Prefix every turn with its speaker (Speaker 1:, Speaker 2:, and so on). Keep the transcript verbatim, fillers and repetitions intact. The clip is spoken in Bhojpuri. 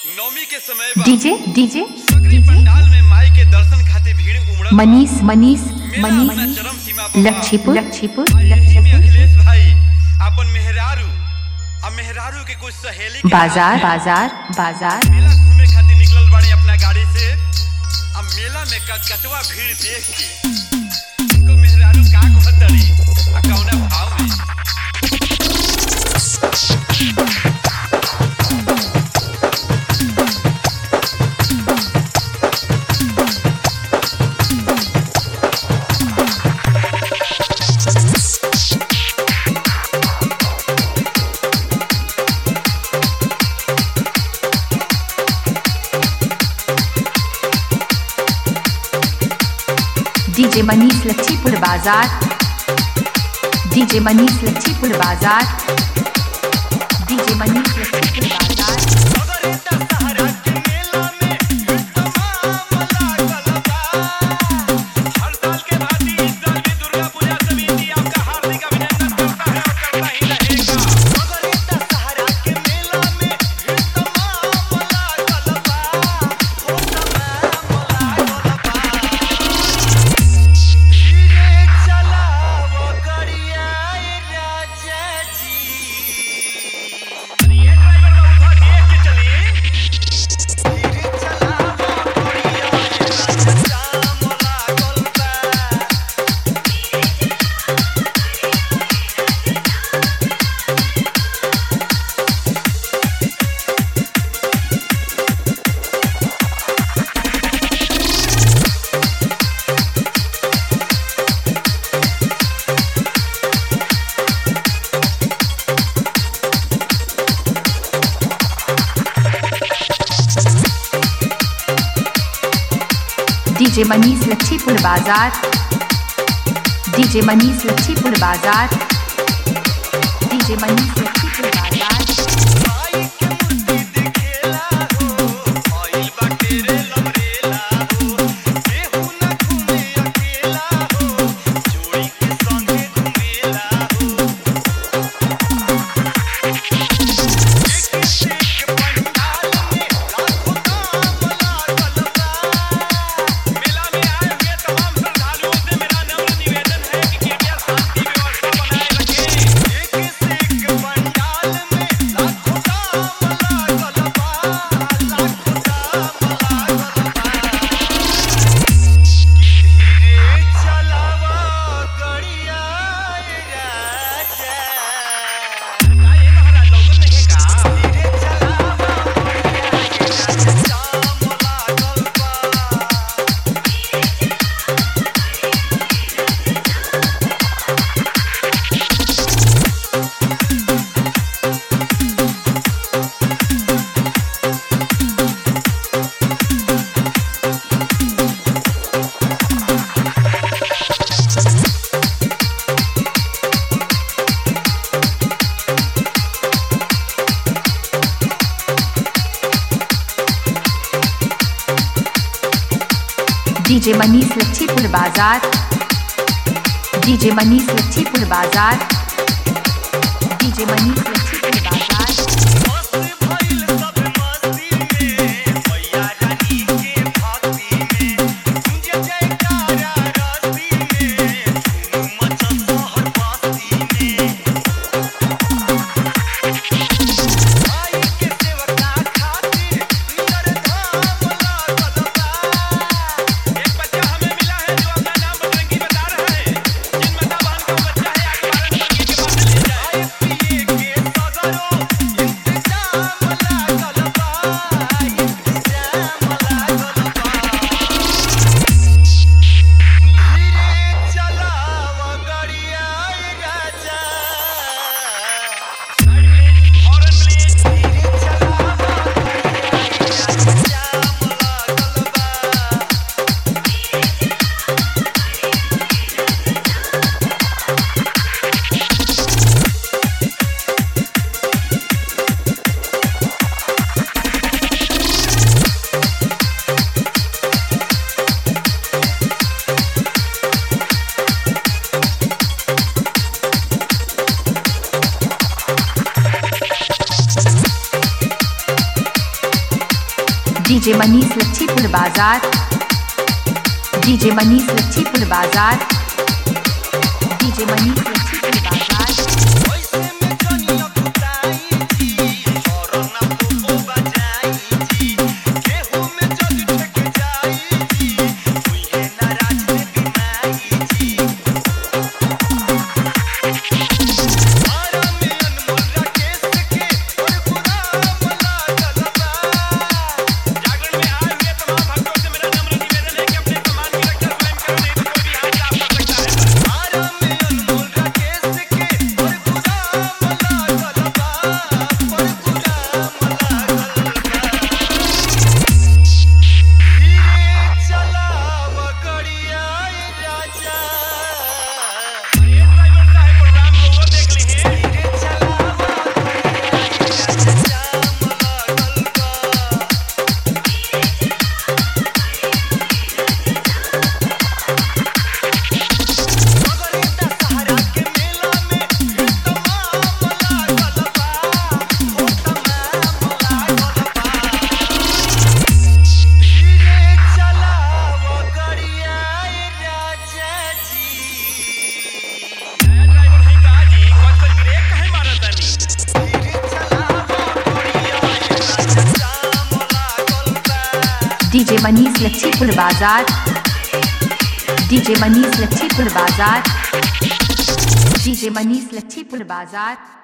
Speaker 1: नौमी के समय बा
Speaker 2: डीजे डीजे
Speaker 1: सगरी पंडाल में माई के दर्शन खातिर भीड़ उमड़ल।
Speaker 2: मनीष मनीष
Speaker 1: मेला अपना
Speaker 2: मनीष
Speaker 1: चरम सीमा पर बा।
Speaker 2: लक्ष्मीपुर लक्ष्मीपुर
Speaker 1: एही में
Speaker 2: लक्ष्मीपुर
Speaker 1: अखिलेश भाई अपन मेहरारू आ मेहरारू के कुछ सहेली के
Speaker 2: बाजार
Speaker 1: साथ
Speaker 2: बाजार बाजार
Speaker 1: मेला घूमे खातिर निकलल बाड़े अपना गाड़ी से। अब मेला में कचकचवा भीड़ देख के उनको मेहरारू का कहतड़ी आ कौना भाव में।
Speaker 2: डीजे मनीष लक्ष्मीपुर बाजार डीजे मनीष लक्ष्मीपुर बाजार डीजे मनीष लक्ष्मीपुर बाजार डीजे मनीष लक्ष्मीपुर बाजार डीजे मनीष लक्ष्मीपुर बाजार डीजे मनीष लक्ष्मीपुर बाजार डीजे मनीष लक्ष्मीपुर बाजार डीजे मनीष लक्ष्मीपुर बाजार डीजे मनीष लक्ष्मीपुर बाजार डीजे मनीष लच्छीपुर बाजार डीजे मनीष लच्छीपुर बाजार डीजे मनीष लच्छीपुर बाजार डीजे मनीष लच्छीपुर बाजार डीजे मनीष लच्छीपुर बाजार डीजे मनीष लच्छीपुर बाजार